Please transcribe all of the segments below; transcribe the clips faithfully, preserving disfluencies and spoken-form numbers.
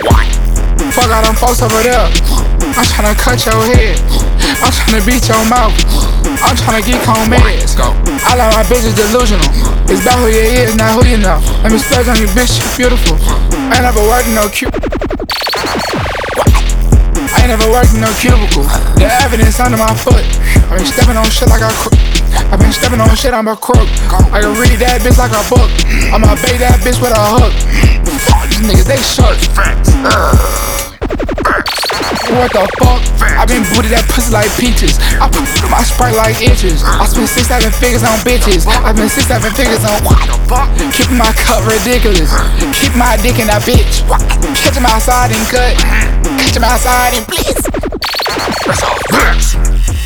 Fuck all them folks over there. I'm tryna cut your head. I'm tryna beat your mouth. I'm tryna get cold meds. I like my bitches delusional. It's about who you is, not who you know. Let me splurge on you, bitch, you beautiful. I ain't never worked in no cube. I ain't never worked in no cubicle. The evidence under my foot. I been stepping on shit like I crook. I been stepping on shit, I'm a crook. I can read that bitch like a book. I'ma bait that bitch with a hook. Fuck these niggas, they short. What the fuck? I been booted that pussy like peaches. I put my Sprite like inches. I spent six, seven figures on bitches. I spent six, seven figures on what the fuck? Keeping my cup ridiculous. Keep my dick in that bitch. Catch him outside and cut. Catch him outside and blitz. That's all facts.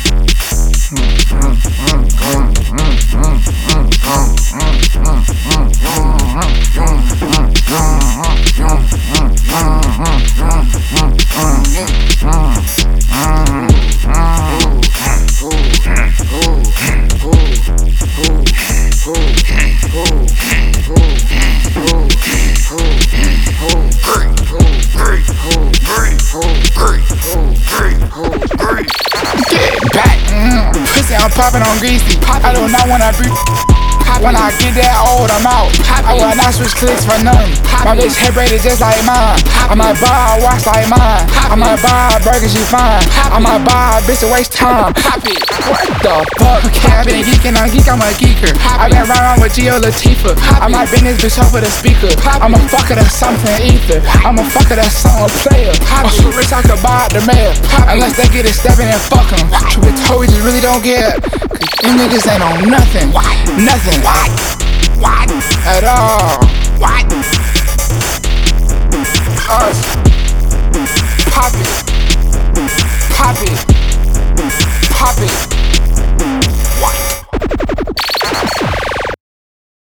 I'm popping on greasy. I do not wanna breathe. When I get that old, I'm out. I will not switch clicks for nothing. My bitch head braided just like mine. I might buy a watch like mine. I might buy a burger, she fine. I might buy a bitch to waste time. What the fuck? Okay, I been geeking, I'm geek, I'm a geeker. I been riding with Gio Latifah. I might bend this bitch over the speaker. I'm a fucker that's something ether. I'm a fucker that's something player. I'm so rich I could buy the mayor. Unless they get it stepping and fuck them. True with told we just really don't care. Them niggas ain't on nothing. Nothing. What? What? At all. What?